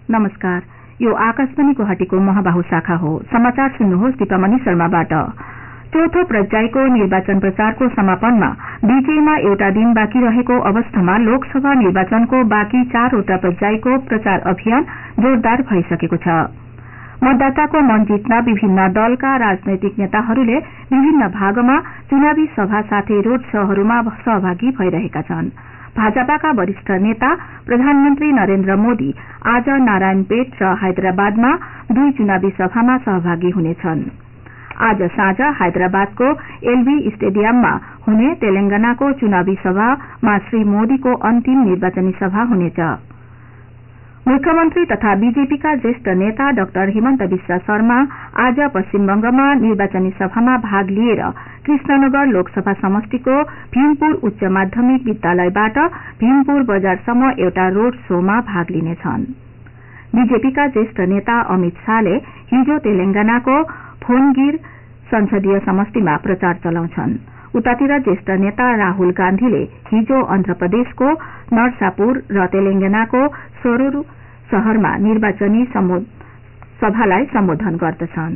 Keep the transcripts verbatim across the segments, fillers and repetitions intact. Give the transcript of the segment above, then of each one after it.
नमस्कार, यो आकाशवाणी गुवाहाटीको महाबाहु शाखा हो। समाचार सुन्नुहोस् दीपामणि शर्माबाट। चौथो पर्यायको निर्वाचन प्रचारको समापनमा बीजेमा एउटा दिन बाँकी रहेको अवस्थामा लोकसभा निर्वाचनको बाँकी चारवटा पर्यायको प्रचार अभियान जोरदार भइसकेको छ। मतदाताको मन जित्न विभिन्न दलका राजनैतिक नेताहरूले विभिन्न भागमा चुनावी सभा साथै रोड शोहरूमा सहभागी भइरहेका छन्। भाजपाका वरिष्ठ नेता प्रधानमन्त्री नरेन्द्र मोदी आज नारायणपेट र हैदराबादमा दुई चुनावी सभामा सहभागी हुनेछन्। आज साँझ हैदराबादको एलबी स्टेडियममा हुने तेलंगानाको चुनावी सभामा श्री मोदीको अन्तिम निर्वाचनी सभा हुनेछ। मुख्यमन्त्री तथा बीजेपीका ज्येष्ठ नेता डाक्टर हिमन्त बिश्व शर्मा आज पश्चिम बंगमा निर्वाचनी सभामा भाग लिएर कृष्णनगर लोकसभा समष्टिको भीमपुर उच्च माध्यमिक विद्यालयबाट भीमपुर बजारसम्म एउटा रोड शोमा भाग लिनेछन्। बीजेपीका ज्येष्ठ नेता अमित शाहले हिजो तेलंगानाको भोनगिर संसदीय समष्टिमा प्रचार चलाउँछन्। उतातिर ज्येष्ठ नेता राहुल गान्धीले हिजो आन्ध्र प्रदेशको नरसापुर र तेलंगानाको सोरूर शहरमा निर्वाचनी सभालाई सम्बोधन गर्दछन्।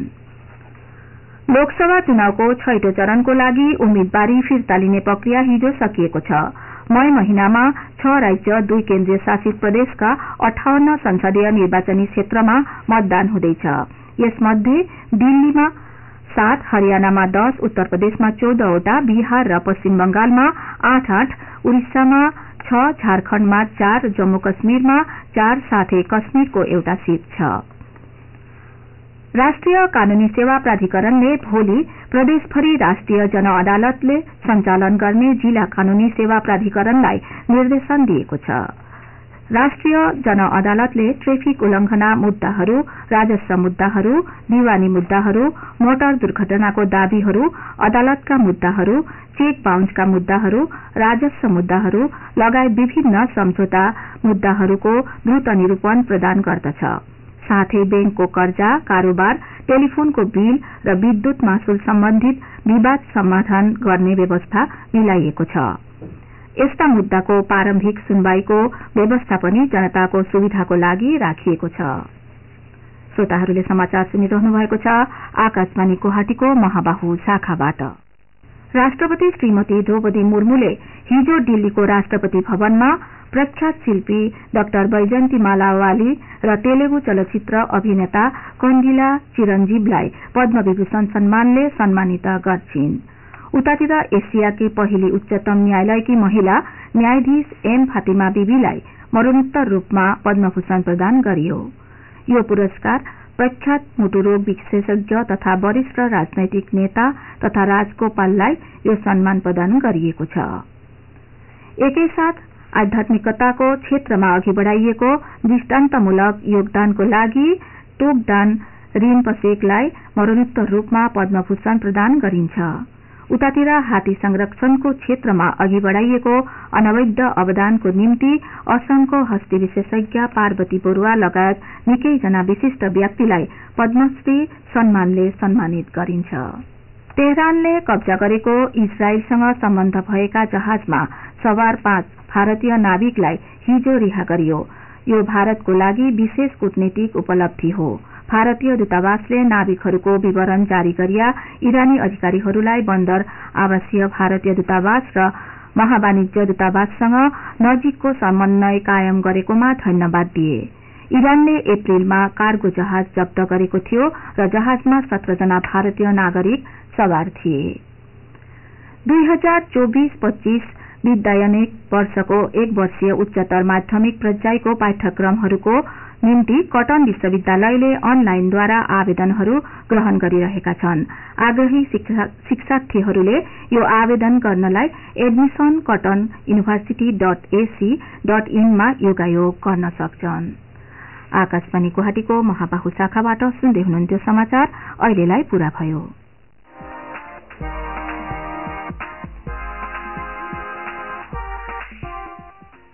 लोकसभा चुनावको छैटौं चरणको लागि उम्मेदवारी फिर्ता लिने प्रक्रिया हिजो सकिएको छ। मई महिनामा छ राज्य दुई केन्द्रीय शासित प्रदेशका अठाउन्न संसदीय निर्वाचनी क्षेत्रमा मतदान हुँदैछ। यसमध्ये दिल्लीमा सात, हरियाणामा दस, उत्तर प्रदेशमा चौधवटा, बिहार र पश्चिम बंगालमा आठ आठ, उड़िसामा छ, झारखण्डमा चार, जम्मू कश्मीरमा चार साथै कश्मीरको एउटा सीट छ। राष्ट्रिय कानूनी सेवा प्राधिकरणले भोलि प्रदेशभरि राष्ट्रिय जन अदालतले सञ्चालन गर्ने जिल्ला कानूनी सेवा प्राधिकरणलाई निर्देशन दिएको छ। राष्ट्रिय जन अदालतले ट्राफिक उल्लंघना मुद्दाहरू, राजस्व मुद्दाहरू, दीवानी मुद्दाहरू, मोटर दुर्घटनाको दावीहरू, अदालतका मुद्दाहरू, चेक बााउन्सका मुद्दाहरू, राजस्व मुद्दाहरू लगायत विभिन्न सम्झौता मुद्दाहरूको द्रुत निरूपण प्रदान गर्दछ। साथै बैंकको कर्जा, कारोबार, टेलिफोनको बिल र विद्युत मासुल सम्बन्धित विवाद समाधान गर्ने व्यवस्था मिलाइएको छ। यस्ता मुद्दाको प्रारम्भिक सुनवाईको व्यवस्था पनि जनताको सुविधाको लागि राखिएको छ। श्रोताहरूले समाचार सुनिरहनु भएको छ आकाशवाणी गुवाहाटीको महाबाहु शाखाबाट। राष्ट्रपति श्रीमती द्रौपदी मुर्मुले हिजो दिल्लीको राष्ट्रपति भवनमा प्रख्यात शिल्पी डाक्टर बैजयन्तीमाला वाली र तेलुगु चलचित्र अभिनेता कन्दिला चिरञ्जीवलाई पद्म विभूषण सम्मानले सम्मानित गर्छिन्। उतातिर एसियाकी पहिली उच्चतम न्यायालयकी महिला न्यायाधीश एम फातिमा बीबीलाई मरणोत्तर रूपमा पद्मभूषण प्रदान गरियो। यो पुरस्कार प्रख्यात मुटुरोग विशेषज्ञ तथा वरिष्ठ राजनैतिक नेता तथा राजगोपाललाई यो सम्मान प्रदान गरिएको छ। एकैसाथ आध्यात्मिकताको क्षेत्रमा अघि बढ़ाइएको दृष्टान्तमूलक योगदानको लागि टोकदान रिम्पोछेलाई मरणोत्तर रूपमा पद्मभूषण प्रदान गरिन्छ। उतातिर हात्ती संरक्षणको क्षेत्रमा अघि बढ़ाइएको अनवद्य अवदानको निम्ति असमको हस्ती विशेषज्ञ पार्वती बरूवा लगायत निकैजना विशिष्ट व्यक्तिलाई पद्मश्री सम्मानले सम्मानित गरिन्छ। तेहरानले कब्जा गरेको इजरायलसँग सम्बन्ध भएका जहाजमा सवार पाँच भारतीय नाविकलाई हिजो रिहा गरियो। यो भारतको लागि विशेष कूटनीतिक उपलब्धि हो। भारतीय दूतावासले नाविकहरूको विवरण जारी गरिया इरानी अधिकारीहरूलाई बन्दर आवासीय भारतीय दूतावास र महावाणिज्य दूतावाससँग नजिकको समन्वय कायम गरेकोमा धन्यवाद दिए। इरानले अप्रेलमा कार्गो जहाज जब्त गरेको थियो र जहाजमा सत्र जना भारतीय नागरिक सवार थिए। दुई हजार चौबीस पच्चीस विद्यायनिक वर्षको एक वर्षीय उच्चतर माध्यमिक पर्यायको पाठ्यक्रमहरूको निम्ति कटन विश्वविद्यालयले अनलाइनद्वारा आवेदनहरू ग्रहण गरिरहेका छन्। आग्रही शिक्षार्थीहरूले यो आवेदन गर्नलाई admission Cotton University dot AC dot इनमा योगायोग गर्न सक्छन्। आकाशवाणी गुवाहाटीको महाबाहु शाखाबाट सुन्दै हुनुहुन्थ्यो समाचार। अहिलेलाई पूरा भयो।